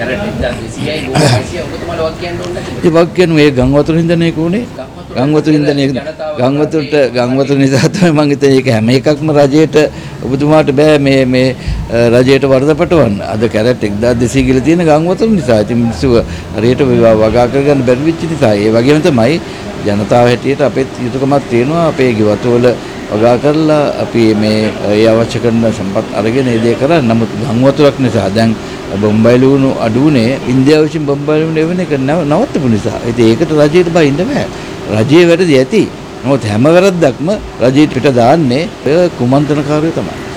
ඒ වගේ කියනවා ඒ ගම් වතුර හින්දානේ කොනේ ගම් වතුර නිසා තමයි මම හිතන්නේ ඒක හැම එකක්ම රජයට ඔබතුමාට බෑ මේ රජයට වරද පටවන්න. අද කැරට් 1200 කියලා තියෙන ගම් වතුර නිසා. ඉතින් මිනිස්සු හරියට වගා කරගන්න බැරි වෙච්ච නිසා. ඒ වගේම තමයි ජනතාව හැටියට අපේ යුතුයකමක් තියෙනවා අපේ ගෙවතවල වගා කරලා අපි මේ ඒ අවශ්‍ය කරන සම්පත් අරගෙන ඒ දේ කරා. නමුත් ගම් වතුරක් නිසා දැන් බොම්බයි ලුණු අඩුනේ ඉන්දියාව විසින් බොම්බයි ලුණු එවන එක නවත්තපු නිසා. ඉතින් ඒකට රජයට බයින්න බෑ. රජයේ වැරදි ඇති. නමුත් හැම වැරද්දක්ම රජයට පිට දාන්නේ කුමන්ත්‍රණකාරයෝ තමයි.